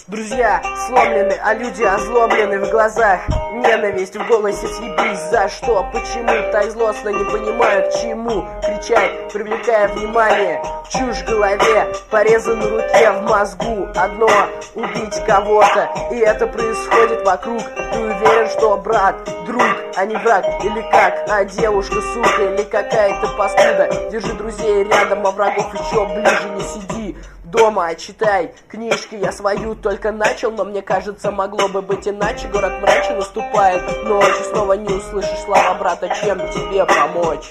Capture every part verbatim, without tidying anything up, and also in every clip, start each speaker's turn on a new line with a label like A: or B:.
A: Друзья сломлены, а люди озлоблены в глазах. Ненависть в голосе, съебись, за что, почему так злостно, не понимаю, к чему кричать, привлекая внимание. Чушь в голове, порезы на руке, в мозгу одно — убить кого-то, и это происходит вокруг. Ты уверен, что брат, друг, а не враг, или как, а девушка, сука, или какая-то паскуда. Держи друзей рядом, а врагов еще ближе не сиди. Дома читай книжки, я свою только начал, но мне кажется, могло бы быть иначе. Город мрачно наступает ночь, и снова не услышишь слова брата, чем тебе помочь.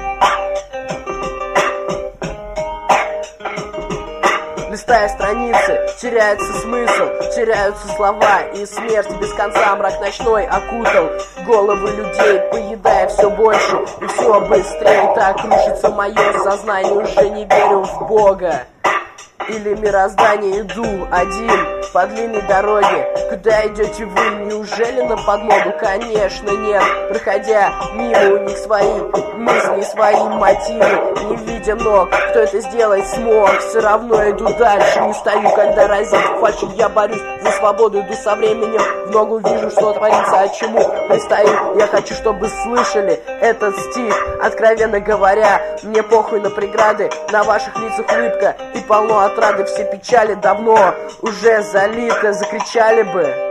A: Листая страницы, теряется смысл, теряются слова, и смерть без конца мрак ночной окутал головы людей, поедая все больше и все быстрее. Так рушится мое сознание, уже не верю в Бога или мироздание. Иду один по длинной дороге. Куда идете вы? Неужели на подмогу? Конечно нет. Проходя мимо, у них свои мысли, свои мотивы. Не видя ног, кто это сделать смог, все равно иду дальше. Не стою, когда разит фальшь. Я борюсь за свободу, иду со временем в ногу, вижу, что творится, а чему предстоит. Я хочу, чтобы слышали этот стих. Откровенно говоря, мне похуй на преграды, на ваших лицах улыбка и полно отрады. Все печали давно уже залито, закричали бы.